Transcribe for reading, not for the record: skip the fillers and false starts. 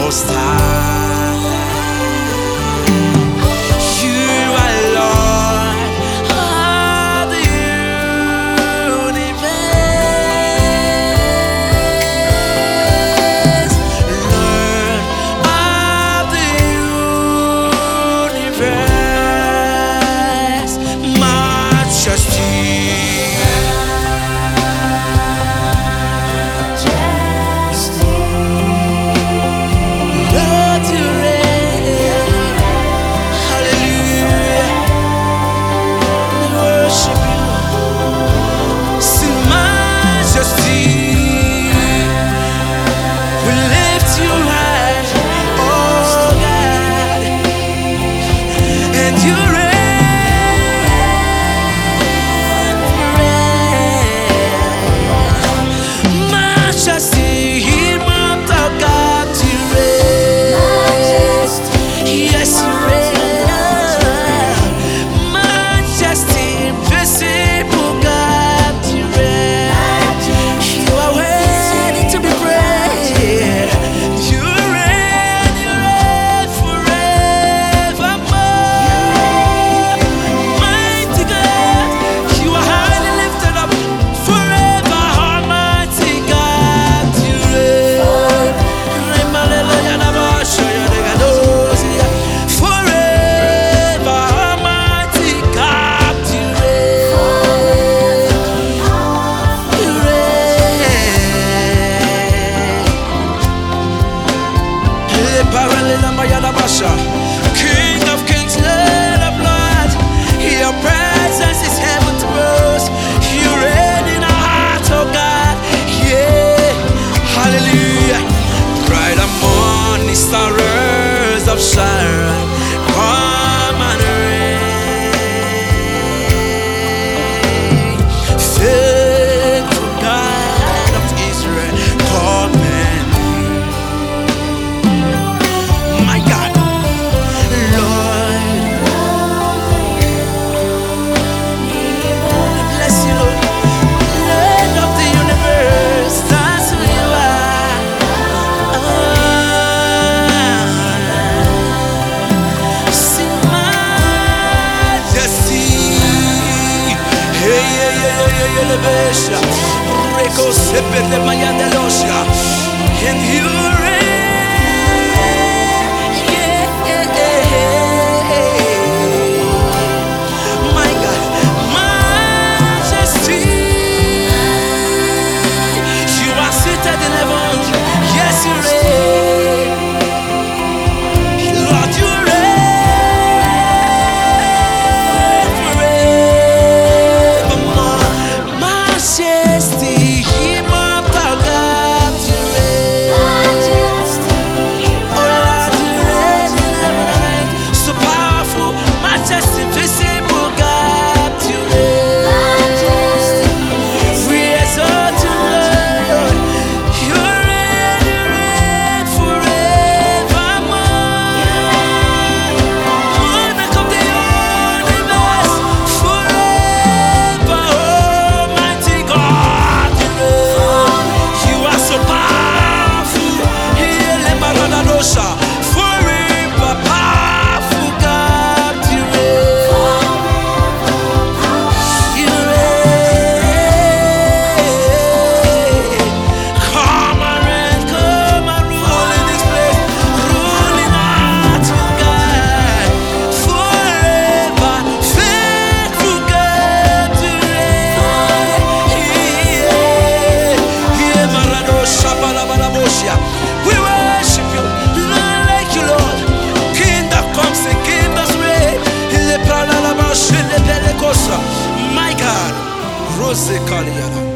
Most High. You are Lord of the universe, Lord of the universe, Majesty. King of kings, Lord of lords, your presence is heaven to us. You reign in our hearts, oh God. Yeah, hallelujah. Bright and morning stars of Sharon, come and reign. Faithful God of Israel, come and and you reign, my God, Majesty. You are seated in heaven, yes you reign, Lord you reign forevermore, Majesty. We worship you, none like you, Lord. King that comes and King that reigns. My God, Rose Kaliana.